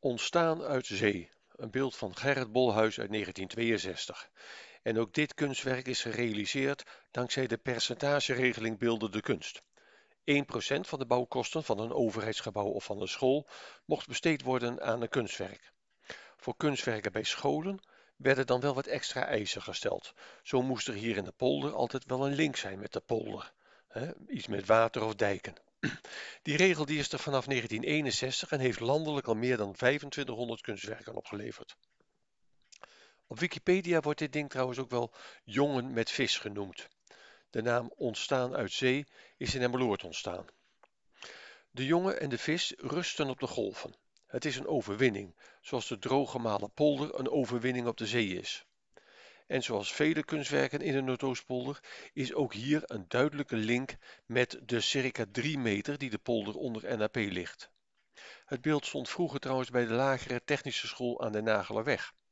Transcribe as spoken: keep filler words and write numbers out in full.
Ontstaan uit zee, een beeld van Gerrit Bolhuis uit negentien tweeënzestig. En ook dit kunstwerk is gerealiseerd dankzij de percentageregeling beeldende kunst. één procent van de bouwkosten van een overheidsgebouw of van een school mocht besteed worden aan een kunstwerk. Voor kunstwerken bij scholen werden dan wel wat extra eisen gesteld. Zo moest er hier in de polder altijd wel een link zijn met de polder. Hè, iets met water of dijken. Die regel die is er vanaf negentien eenenzestig en heeft landelijk al meer dan vijfentwintighonderd kunstwerken opgeleverd. Op Wikipedia wordt dit ding trouwens ook wel jongen met vis genoemd. De naam ontstaan uit zee is in Emmeloord ontstaan. De jongen en de vis rusten op de golven. Het is een overwinning, zoals de drooggemalen polder een overwinning op de zee is. En zoals vele kunstwerken in de Noordoostpolder is ook hier een duidelijke link met de circa drie meter die de polder onder N A P ligt. Het beeld stond vroeger trouwens bij de lagere technische school aan de Nagelerweg.